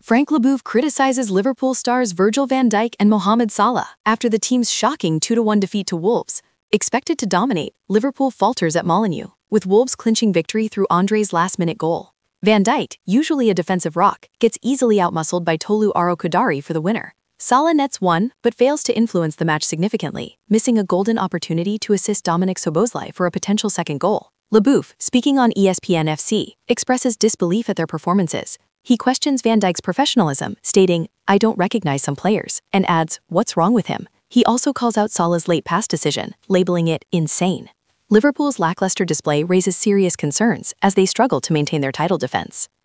Frank Leboeuf criticizes Liverpool stars Virgil van Dijk and Mohamed Salah after the team's shocking 2-1 defeat to Wolves. Expected to dominate, Liverpool falters at Molineux, with Wolves clinching victory through Andre's last-minute goal. Van Dijk, usually a defensive rock, gets easily outmuscled by Tolu Aro-Kodari for the winner. Salah nets one, but fails to influence the match significantly, missing a golden opportunity to assist Dominic Szoboszlai for a potential second goal. Leboeuf, speaking on ESPN FC, expresses disbelief at their performances. He questions Van Dijk's professionalism, stating, "I don't recognize some players," and adds, "What's wrong with him?" He also calls out Salah's late pass decision, labeling it insane. Liverpool's lackluster display raises serious concerns as they struggle to maintain their title defense.